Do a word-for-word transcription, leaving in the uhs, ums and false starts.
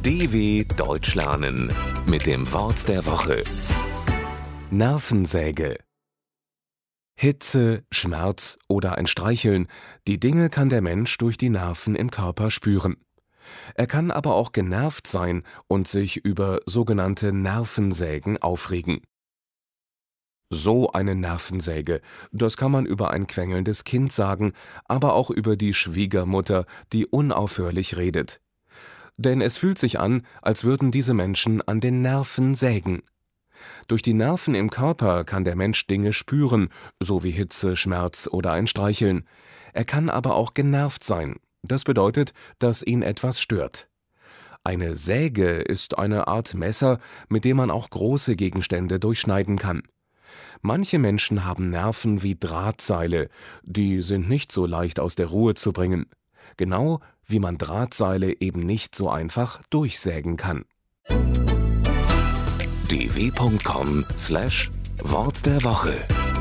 D W Deutsch lernen mit dem Wort der Woche. Nervensäge. Hitze, Schmerz oder ein Streicheln, die Dinge kann der Mensch durch die Nerven im Körper spüren. Er kann aber auch genervt sein und sich über sogenannte Nervensägen aufregen. So eine Nervensäge, das kann man über ein quengelndes Kind sagen, aber auch über die Schwiegermutter, die unaufhörlich redet. Denn es fühlt sich an, als würden diese Menschen an den Nerven sägen. Durch die Nerven im Körper kann der Mensch Dinge spüren, so wie Hitze, Schmerz oder ein Streicheln. Er kann aber auch genervt sein. Das bedeutet, dass ihn etwas stört. Eine Säge ist eine Art Messer, mit dem man auch große Gegenstände durchschneiden kann. Manche Menschen haben Nerven wie Drahtseile, die sind nicht so leicht aus der Ruhe zu bringen. Genau wie man Drahtseile eben nicht so einfach durchsägen kann. d w punkt com slash Wort der Woche